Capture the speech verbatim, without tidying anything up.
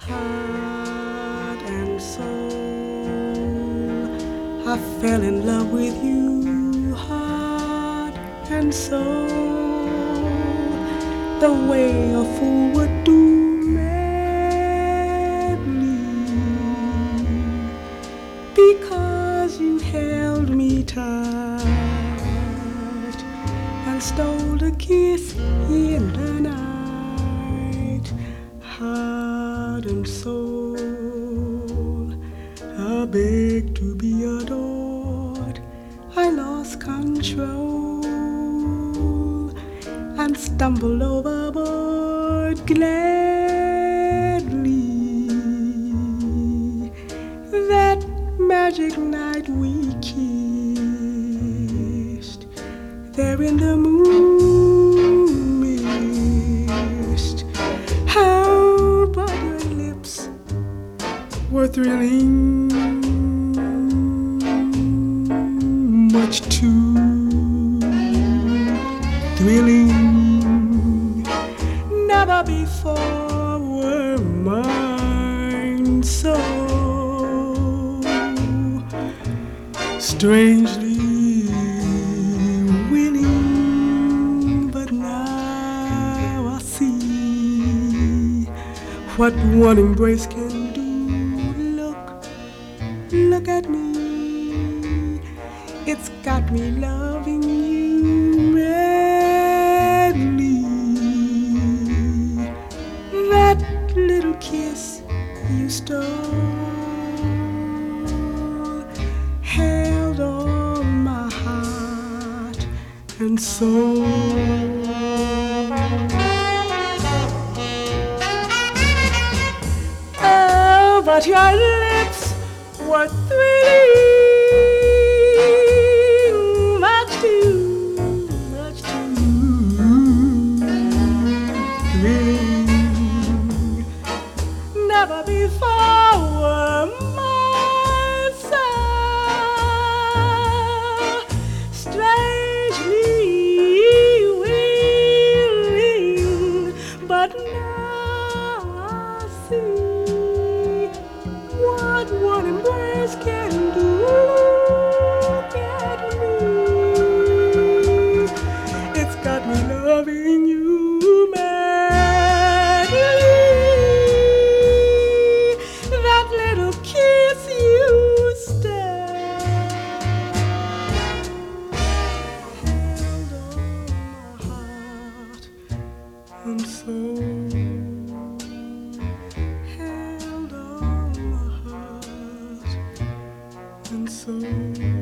heart and soul. I fell in love with you, heart and soul, the way a fool would do madly, because you held me tight and stole a kiss in the night. Heart and soul, I begged to be adored. I lost control and stumbled overboard gladly. That magic night we kissed there in the moon mist. How but your lips were thrilling, much too thrilling. Never before were mine so strangely willing. But now I see what one embrace can do. Look, look at me. It's got me loving you madly. That little kiss you stole held all my heart and soul. Oh, but your lips were thrilling, much too, much too thrilling. Never before were mine so strangely willing. But now I see what one embrace can do. Look at me, it's got me loving you madly. That little kiss you stole held all my heart and soul. Held all my heart and soul.